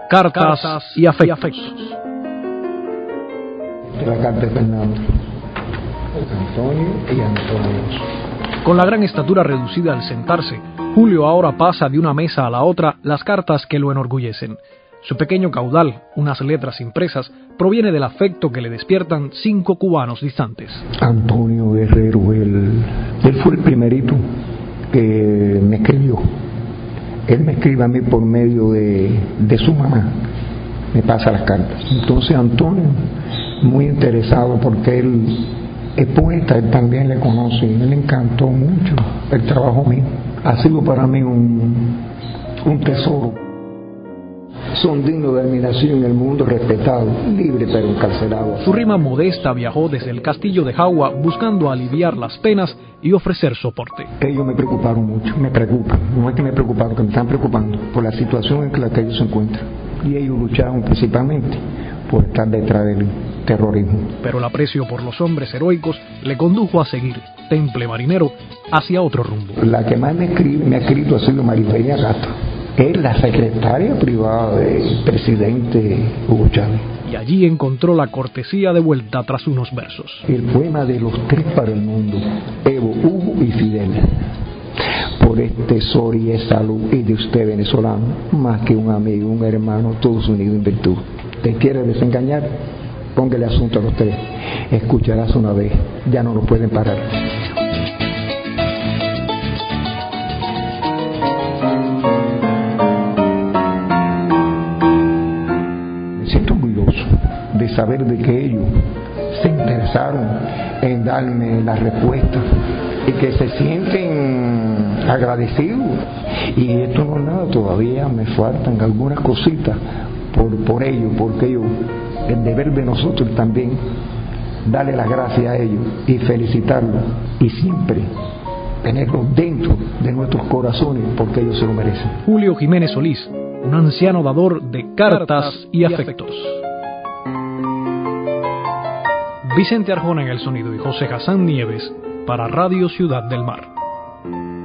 Cartas y afectos. De la carta de Fernando, Antonio y Antonio. Con la gran estatura reducida al sentarse, Julio ahora pasa de una mesa a la otra las cartas que lo enorgullecen. Su pequeño caudal, unas letras impresas, proviene del afecto que le despiertan 5 cubanos distantes. Antonio Guerrero, él fue el primerito que me escribió. Él me escribe a mí por medio de su mamá, me pasa las cartas. Entonces Antonio, muy interesado porque él es poeta, él también le conoce, y él le encantó mucho el trabajo mío. Ha sido para mí un tesoro. Son dignos de admiración en el mundo, respetado, libre pero encarcelado. Su rima modesta viajó desde el castillo de Jagua buscando aliviar las penas y ofrecer soporte. Ellos me preocuparon mucho, me preocupan, no es que me preocuparon, que me están preocupando por la situación en la que ellos se encuentran. Y ellos lucharon principalmente por estar detrás del terrorismo. Pero el aprecio por los hombres heroicos le condujo a seguir, temple marinero, hacia otro rumbo. La que más me ha escrito ha sido Maribelia Gato. Es la secretaria privada del presidente Hugo Chávez. Y allí encontró la cortesía de vuelta tras unos versos. El poema de los 3 para el mundo, Evo, Hugo y Fidel. Por este sol y esa luz y de usted venezolano, más que un amigo, un hermano, todos unidos en virtud. ¿Te quiere desengañar? Póngale asunto a los 3. Escucharás una vez, ya no lo pueden parar. De saber de que ellos se interesaron en darme la respuesta y que se sienten agradecidos. Y esto no es nada, todavía me faltan algunas cositas por ellos, porque ellos, el deber de nosotros también, darle las gracias a ellos y felicitarlos y siempre tenerlos dentro de nuestros corazones porque ellos se lo merecen. Julio Jiménez Solís, un anciano dador de cartas y afectos. Vicente Arjona en el sonido y José Hassan Nieves para Radio Ciudad del Mar.